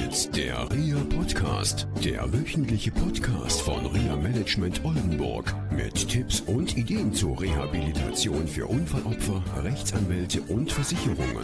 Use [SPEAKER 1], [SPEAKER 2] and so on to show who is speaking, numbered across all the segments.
[SPEAKER 1] Hört, der REHA-Podcast, der wöchentliche Podcast von REHA Management Oldenburg mit Tipps und Ideen zur Rehabilitation für Unfallopfer, Rechtsanwälte und Versicherungen.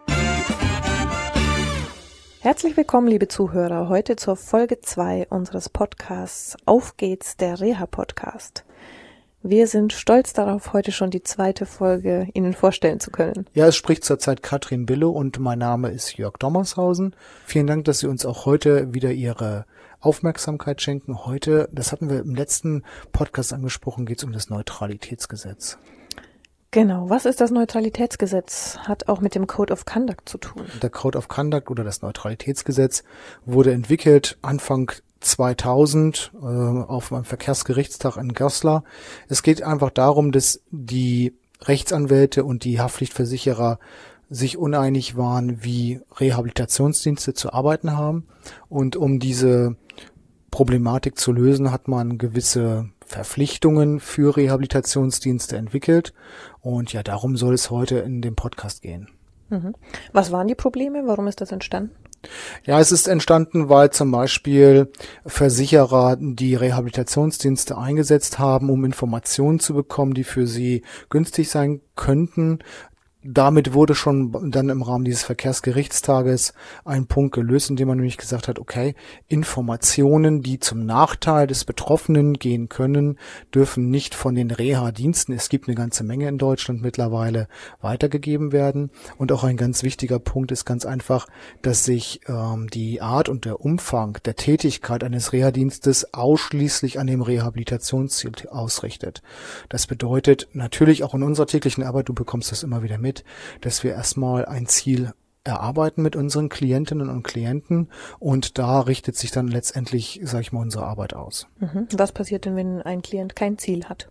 [SPEAKER 2] Herzlich willkommen, liebe Zuhörer, heute zur Folge 2 unseres Podcasts Auf geht's, der REHA-Podcast. Wir sind stolz darauf, heute schon die zweite Folge Ihnen vorstellen zu können.
[SPEAKER 3] Ja, es spricht zurzeit Katrin Bille und mein Name ist Jörg Dommershausen. Vielen Dank, dass Sie uns auch heute wieder Ihre Aufmerksamkeit schenken. Heute, das hatten wir im letzten Podcast angesprochen, geht es um das Neutralitätsgesetz.
[SPEAKER 2] Genau, was ist das Neutralitätsgesetz? Hat auch mit dem Code of Conduct zu tun.
[SPEAKER 3] Der Code of Conduct oder das Neutralitätsgesetz wurde entwickelt Anfang 2000 auf einem Verkehrsgerichtstag in Goslar. Es geht einfach darum, dass die Rechtsanwälte und die Haftpflichtversicherer sich uneinig waren, wie Rehabilitationsdienste zu arbeiten haben. Und um diese Problematik zu lösen, hat man gewisse Verpflichtungen für Rehabilitationsdienste entwickelt. Und ja, darum soll es heute in dem Podcast gehen.
[SPEAKER 2] Was waren die Probleme? Warum ist das entstanden?
[SPEAKER 3] Ja, es ist entstanden, weil zum Beispiel Versicherer die Rehabilitationsdienste eingesetzt haben, um Informationen zu bekommen, die für sie günstig sein könnten. Damit wurde schon dann im Rahmen dieses Verkehrsgerichtstages ein Punkt gelöst, indem man nämlich gesagt hat, okay, Informationen, die zum Nachteil des Betroffenen gehen können, dürfen nicht von den Reha-Diensten, es gibt eine ganze Menge in Deutschland mittlerweile, weitergegeben werden. Und auch ein ganz wichtiger Punkt ist ganz einfach, dass sich die Art und der Umfang der Tätigkeit eines Reha-Dienstes ausschließlich an dem Rehabilitationsziel ausrichtet. Das bedeutet natürlich auch in unserer täglichen Arbeit, du bekommst das immer wieder mit, dass wir erstmal ein Ziel erarbeiten mit unseren Klientinnen und Klienten und da richtet sich dann letztendlich, sage ich mal, unsere Arbeit aus.
[SPEAKER 2] Was passiert denn, wenn ein Klient kein Ziel hat?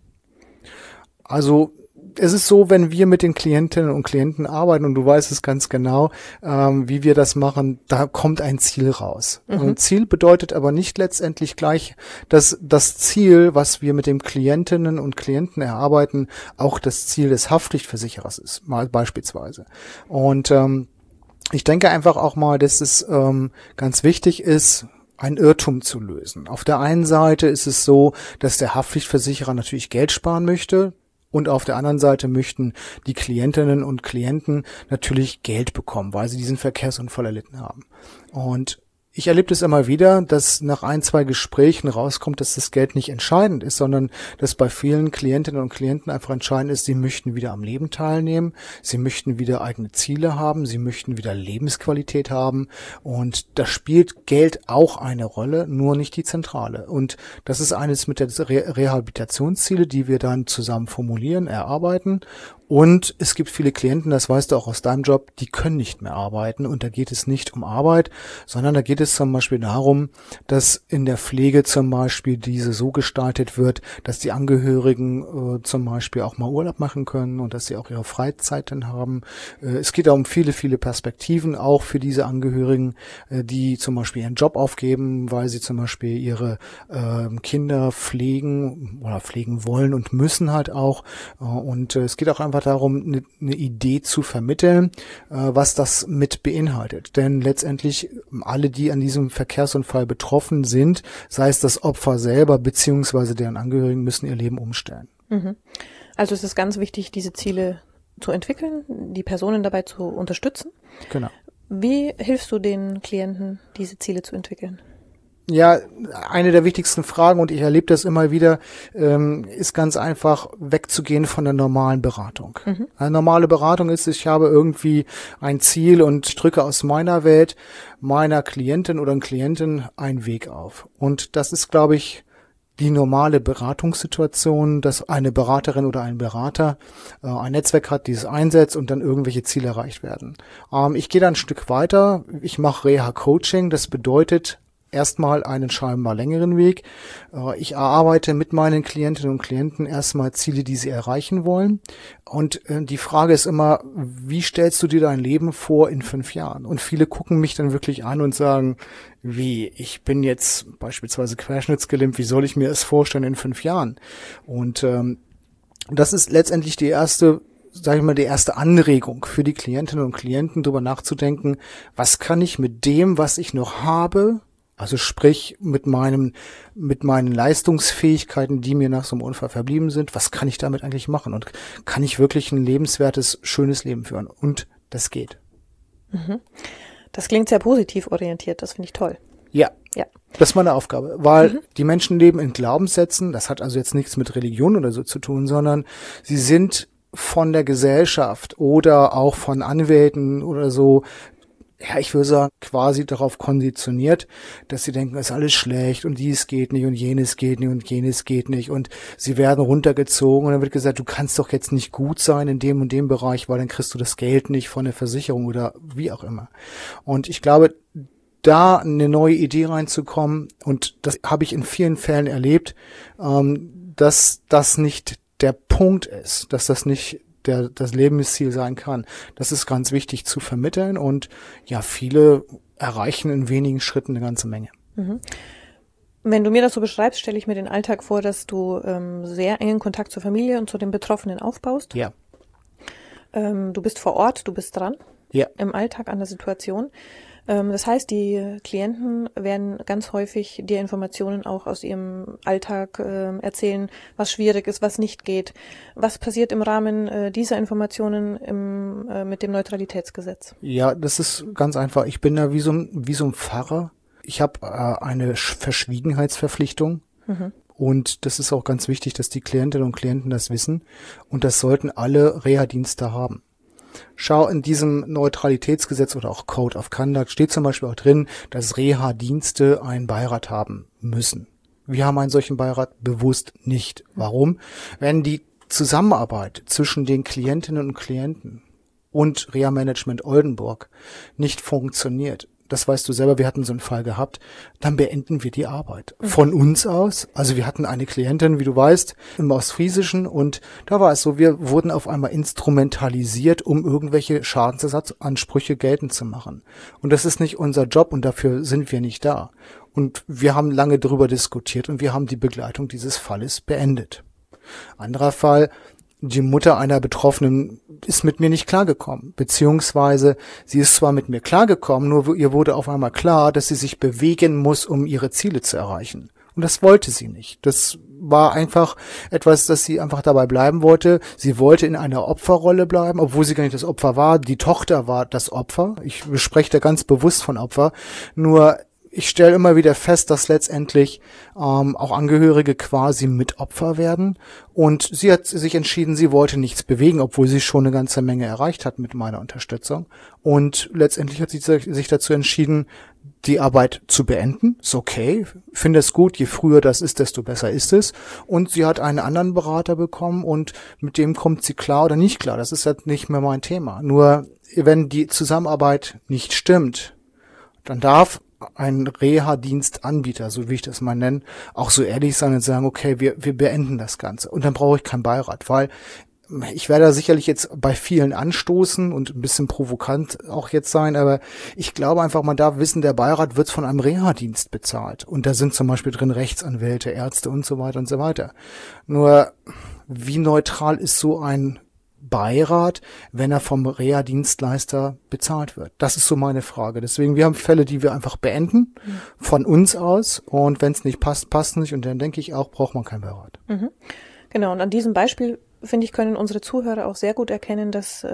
[SPEAKER 3] Also es ist so, wenn wir mit den Klientinnen und Klienten arbeiten, und du weißt es ganz genau, wie wir das machen, da kommt ein Ziel raus. Ein Ziel bedeutet aber nicht letztendlich gleich, dass das Ziel, was wir mit den Klientinnen und Klienten erarbeiten, auch das Ziel des Haftpflichtversicherers ist, mal beispielsweise. Und ich denke einfach auch mal, dass es ganz wichtig ist, ein Irrtum zu lösen. Auf der einen Seite ist es so, dass der Haftpflichtversicherer natürlich Geld sparen möchte. Und auf der anderen Seite möchten die Klientinnen und Klienten natürlich Geld bekommen, weil sie diesen Verkehrsunfall erlitten haben. Und ich erlebe das immer wieder, dass nach 1-2 Gesprächen rauskommt, dass das Geld nicht entscheidend ist, sondern dass bei vielen Klientinnen und Klienten einfach entscheidend ist, sie möchten wieder am Leben teilnehmen, sie möchten wieder eigene Ziele haben, sie möchten wieder Lebensqualität haben und da spielt Geld auch eine Rolle, nur nicht die zentrale. Und das ist eines mit der Rehabilitationsziele, die wir dann zusammen formulieren, erarbeiten. Und es gibt viele Klienten, das weißt du auch aus deinem Job, die können nicht mehr arbeiten und da geht es nicht um Arbeit, sondern da geht es zum Beispiel darum, dass in der Pflege zum Beispiel diese so gestaltet wird, dass die Angehörigen zum Beispiel auch mal Urlaub machen können und dass sie auch ihre Freizeiten haben. Es geht auch um viele, viele Perspektiven, auch für diese Angehörigen, die zum Beispiel ihren Job aufgeben, weil sie zum Beispiel ihre Kinder pflegen oder pflegen wollen und müssen halt auch. Und es geht auch einfach darum, eine Idee zu vermitteln, was das mit beinhaltet. Denn letztendlich alle, die an diesem Verkehrsunfall betroffen sind, sei es das Opfer selber beziehungsweise deren Angehörigen, müssen ihr Leben umstellen.
[SPEAKER 2] Also es ist ganz wichtig, diese Ziele zu entwickeln, die Personen dabei zu unterstützen.
[SPEAKER 3] Genau.
[SPEAKER 2] Wie hilfst du den Klienten, diese Ziele zu entwickeln?
[SPEAKER 3] Ja, eine der wichtigsten Fragen, und ich erlebe das immer wieder, ist ganz einfach wegzugehen von der normalen Beratung. Eine normale Beratung ist, ich habe irgendwie ein Ziel und drücke aus meiner Welt meiner Klientin oder Klientin einen Weg auf. Und das ist, glaube ich, die normale Beratungssituation, dass eine Beraterin oder ein Berater ein Netzwerk hat, dieses einsetzt und dann irgendwelche Ziele erreicht werden. Ich gehe dann ein Stück weiter. Ich mache Reha-Coaching. Das bedeutet erstmal einen scheinbar längeren Weg. Ich erarbeite mit meinen Klientinnen und Klienten erstmal Ziele, die sie erreichen wollen. Und die Frage ist immer, wie stellst du dir dein Leben vor in 5 Jahren? Und viele gucken mich dann wirklich an und sagen, wie, ich bin jetzt beispielsweise querschnittsgelähmt, wie soll ich mir es vorstellen in 5 Jahren? Und das ist letztendlich die erste sage ich mal, die erste Anregung für die Klientinnen und Klienten, darüber nachzudenken, was kann ich mit dem, was ich noch habe, also sprich mit meinen Leistungsfähigkeiten, die mir nach so einem Unfall verblieben sind, was kann ich damit eigentlich machen und kann ich wirklich ein lebenswertes, schönes Leben führen? Und das geht.
[SPEAKER 2] Das klingt sehr positiv orientiert, das finde ich toll.
[SPEAKER 3] Ja.
[SPEAKER 2] Ja.
[SPEAKER 3] Das ist meine Aufgabe, weil die Menschen leben in Glaubenssätzen, das hat also jetzt nichts mit Religion oder so zu tun, sondern sie sind von der Gesellschaft oder auch von Anwälten oder so, ja, ich würde sagen, quasi darauf konditioniert, dass sie denken, es ist alles schlecht und dies geht nicht und jenes geht nicht und jenes geht nicht und sie werden runtergezogen und dann wird gesagt, du kannst doch jetzt nicht gut sein in dem und dem Bereich, weil dann kriegst du das Geld nicht von der Versicherung oder wie auch immer. Und ich glaube, da eine neue Idee reinzukommen, und das habe ich in vielen Fällen erlebt, dass das nicht der Punkt ist, dass das nicht das Lebensziel sein kann. Das ist ganz wichtig zu vermitteln und ja, viele erreichen in wenigen Schritten eine ganze Menge.
[SPEAKER 2] Wenn du mir das so beschreibst, stelle ich mir den Alltag vor, dass du sehr engen Kontakt zur Familie und zu den Betroffenen aufbaust.
[SPEAKER 3] Ja.
[SPEAKER 2] Du bist vor Ort, du bist dran.
[SPEAKER 3] Ja.
[SPEAKER 2] Im Alltag an der Situation. Das heißt, die Klienten werden ganz häufig dir Informationen auch aus ihrem Alltag erzählen, was schwierig ist, was nicht geht. Was passiert im Rahmen dieser Informationen mit dem Neutralitätsgesetz?
[SPEAKER 3] Ja, das ist ganz einfach. Ich bin da wie so ein Pfarrer. Ich habe eine Verschwiegenheitsverpflichtung. Und das ist auch ganz wichtig, dass die Klientinnen und Klienten das wissen. Und das sollten alle Reha-Dienste haben. Schau, in diesem Neutralitätsgesetz oder auch Code of Conduct steht zum Beispiel auch drin, dass Reha-Dienste einen Beirat haben müssen. Wir haben einen solchen Beirat bewusst nicht. Warum? Wenn die Zusammenarbeit zwischen den Klientinnen und Klienten und Reha-Management Oldenburg nicht funktioniert, das weißt du selber, wir hatten so einen Fall gehabt, dann beenden wir die Arbeit. Von uns aus, also wir hatten eine Klientin, wie du weißt, im Ostfriesischen und da war es so, wir wurden auf einmal instrumentalisiert, um irgendwelche Schadensersatzansprüche geltend zu machen. Und das ist nicht unser Job und dafür sind wir nicht da. Und wir haben lange darüber diskutiert und wir haben die Begleitung dieses Falles beendet. Anderer Fall, die Mutter einer Betroffenen ist mit mir nicht klargekommen, beziehungsweise sie ist zwar mit mir klargekommen, nur ihr wurde auf einmal klar, dass sie sich bewegen muss, um ihre Ziele zu erreichen. Und das wollte sie nicht. Das war einfach etwas, dass sie einfach dabei bleiben wollte. Sie wollte in einer Opferrolle bleiben, obwohl sie gar nicht das Opfer war. Die Tochter war das Opfer. Ich spreche da ganz bewusst von Opfer. Nur ich stelle immer wieder fest, dass letztendlich auch Angehörige quasi mit Opfer werden. Und sie hat sich entschieden, sie wollte nichts bewegen, obwohl sie schon eine ganze Menge erreicht hat mit meiner Unterstützung. Und letztendlich hat sie sich dazu entschieden, die Arbeit zu beenden. Ist okay, finde es gut, je früher das ist, desto besser ist es. Und sie hat einen anderen Berater bekommen und mit dem kommt sie klar oder nicht klar. Das ist halt nicht mehr mein Thema. Nur wenn die Zusammenarbeit nicht stimmt, dann darf ein Reha-Dienstanbieter, so wie ich das mal nenne, auch so ehrlich sein und sagen, okay, wir beenden das Ganze. Und dann brauche ich keinen Beirat, weil ich werde da sicherlich jetzt bei vielen anstoßen und ein bisschen provokant auch jetzt sein, aber ich glaube einfach, man darf wissen, der Beirat wird von einem Reha-Dienst bezahlt. Und da sind zum Beispiel drin Rechtsanwälte, Ärzte und so weiter und so weiter. Nur, wie neutral ist so ein Beirat, wenn er vom Reha-Dienstleister bezahlt wird? Das ist so meine Frage. Deswegen, wir haben Fälle, die wir einfach beenden, von uns aus. Und wenn es nicht passt, passt nicht. Und dann denke ich auch, braucht man keinen Beirat.
[SPEAKER 2] Genau, und an diesem Beispiel, finde ich, können unsere Zuhörer auch sehr gut erkennen, dass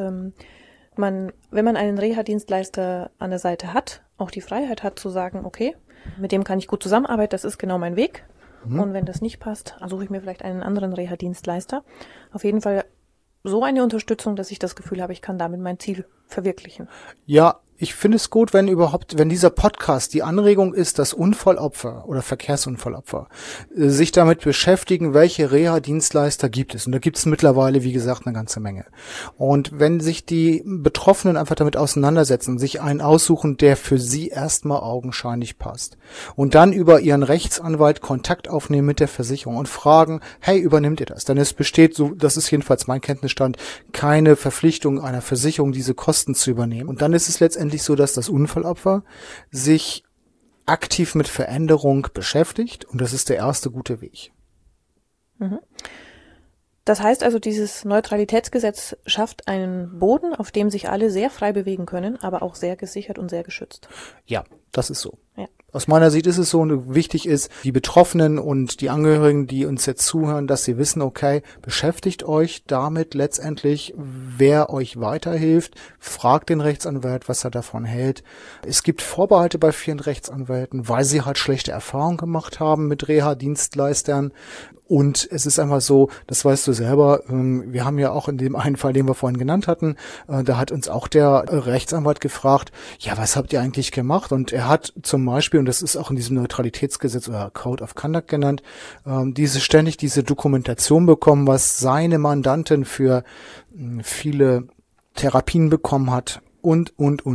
[SPEAKER 2] man, wenn man einen Reha-Dienstleister an der Seite hat, auch die Freiheit hat zu sagen, okay, mit dem kann ich gut zusammenarbeiten, das ist genau mein Weg. Und wenn das nicht passt, suche ich mir vielleicht einen anderen Reha-Dienstleister. Auf jeden Fall so eine Unterstützung, dass ich das Gefühl habe, ich kann damit mein Ziel verwirklichen.
[SPEAKER 3] Ja, ich finde es gut, wenn dieser Podcast die Anregung ist, dass Unfallopfer oder Verkehrsunfallopfer sich damit beschäftigen, welche Reha-Dienstleister gibt es. Und da gibt es mittlerweile, wie gesagt, eine ganze Menge. Und wenn sich die Betroffenen einfach damit auseinandersetzen, sich einen aussuchen, der für sie erstmal augenscheinlich passt. Und dann über ihren Rechtsanwalt Kontakt aufnehmen mit der Versicherung und fragen, hey, übernimmt ihr das? Denn es besteht, so, das ist jedenfalls mein Kenntnisstand, keine Verpflichtung einer Versicherung, diese Kosten zu übernehmen. Und dann ist es letztendlich so, dass das Unfallopfer sich aktiv mit Veränderung beschäftigt und das ist der erste gute Weg.
[SPEAKER 2] Das heißt also, dieses Neutralitätsgesetz schafft einen Boden, auf dem sich alle sehr frei bewegen können, aber auch sehr gesichert und sehr geschützt.
[SPEAKER 3] Ja, das ist so.
[SPEAKER 2] Ja.
[SPEAKER 3] Aus meiner Sicht ist es so, und wichtig ist, die Betroffenen und die Angehörigen, die uns jetzt zuhören, dass sie wissen, okay, beschäftigt euch damit letztendlich, wer euch weiterhilft, fragt den Rechtsanwalt, was er davon hält. Es gibt Vorbehalte bei vielen Rechtsanwälten, weil sie halt schlechte Erfahrungen gemacht haben mit Reha-Dienstleistern. Und es ist einfach so, das weißt du selber, wir haben ja auch in dem einen Fall, den wir vorhin genannt hatten, da hat uns auch der Rechtsanwalt gefragt, ja, was habt ihr eigentlich gemacht? Und er hat zum Beispiel, und das ist auch in diesem Neutralitätsgesetz oder Code of Conduct genannt, ständig diese Dokumentation bekommen, was seine Mandantin für viele Therapien bekommen hat. Und.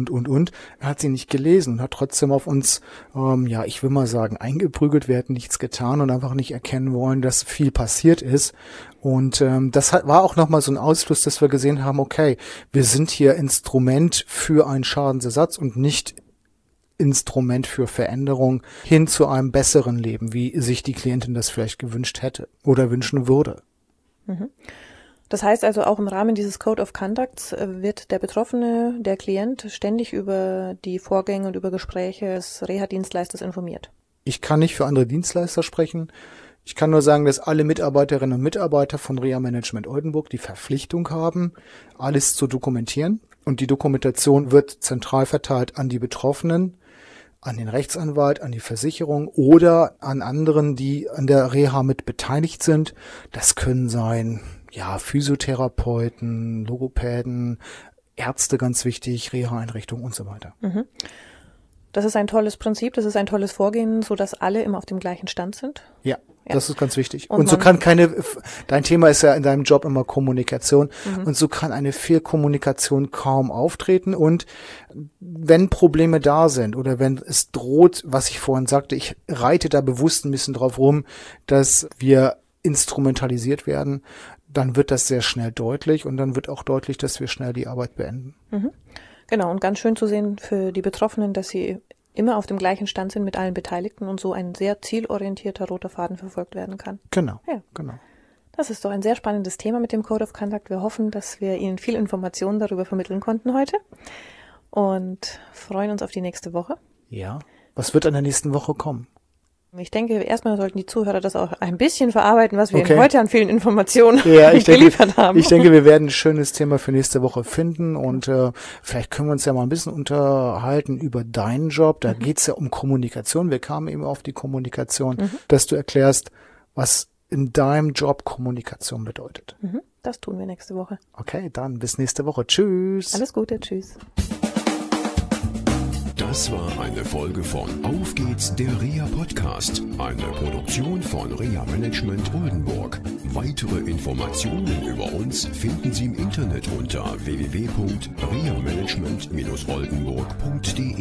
[SPEAKER 3] Er hat sie nicht gelesen und hat trotzdem auf uns, ich will mal sagen, eingeprügelt. Wir hätten nichts getan und einfach nicht erkennen wollen, dass viel passiert ist. Und das war auch nochmal so ein Ausfluss, dass wir gesehen haben, okay, wir sind hier Instrument für einen Schadensersatz und nicht Instrument für Veränderung hin zu einem besseren Leben, wie sich die Klientin das vielleicht gewünscht hätte oder wünschen würde.
[SPEAKER 2] Mhm. Das heißt also, auch im Rahmen dieses Code of Conducts wird der Betroffene, der Klient, ständig über die Vorgänge und über Gespräche des Reha-Dienstleisters informiert.
[SPEAKER 3] Ich kann nicht für andere Dienstleister sprechen. Ich kann nur sagen, dass alle Mitarbeiterinnen und Mitarbeiter von Reha Management Oldenburg die Verpflichtung haben, alles zu dokumentieren. Und die Dokumentation wird zentral verteilt an die Betroffenen, an den Rechtsanwalt, an die Versicherung oder an anderen, die an der Reha mit beteiligt sind. Das können sein Physiotherapeuten, Logopäden, Ärzte, ganz wichtig, Reha-Einrichtungen und so weiter.
[SPEAKER 2] Mhm. Das ist ein tolles Prinzip, das ist ein tolles Vorgehen, so dass alle immer auf dem gleichen Stand sind.
[SPEAKER 3] Ja, das ist ganz wichtig. Und so kann dein Thema ist ja in deinem Job immer Kommunikation, und so kann eine Fehlkommunikation kaum auftreten. Und wenn Probleme da sind oder wenn es droht, was ich vorhin sagte, ich reite da bewusst ein bisschen drauf rum, dass wir instrumentalisiert werden, dann wird das sehr schnell deutlich und dann wird auch deutlich, dass wir schnell die Arbeit beenden.
[SPEAKER 2] Mhm. Genau, und ganz schön zu sehen für die Betroffenen, dass sie immer auf dem gleichen Stand sind mit allen Beteiligten und so ein sehr zielorientierter roter Faden verfolgt werden kann.
[SPEAKER 3] Genau,
[SPEAKER 2] ja.
[SPEAKER 3] Genau.
[SPEAKER 2] Das ist doch ein sehr spannendes Thema mit dem Code of Conduct. Wir hoffen, dass wir Ihnen viel Informationen darüber vermitteln konnten heute und freuen uns auf die nächste Woche.
[SPEAKER 3] Ja, was wird an der nächsten Woche kommen?
[SPEAKER 2] Ich denke, erstmal sollten die Zuhörer das auch ein bisschen verarbeiten, was wir Ihnen heute an vielen Informationen geliefert haben.
[SPEAKER 3] Ich denke, wir werden ein schönes Thema für nächste Woche finden und vielleicht können wir uns ja mal ein bisschen unterhalten über deinen Job. Da geht's ja um Kommunikation. Wir kamen eben auf die Kommunikation, dass du erklärst, was in deinem Job Kommunikation bedeutet.
[SPEAKER 2] Das tun wir nächste Woche.
[SPEAKER 3] Okay, dann bis nächste Woche. Tschüss.
[SPEAKER 2] Alles Gute, tschüss.
[SPEAKER 1] Das war eine Folge von Auf geht's, der Reha-Podcast, eine Produktion von Reha Management Oldenburg. Weitere Informationen über uns finden Sie im Internet unter www.rehamanagement-oldenburg.de.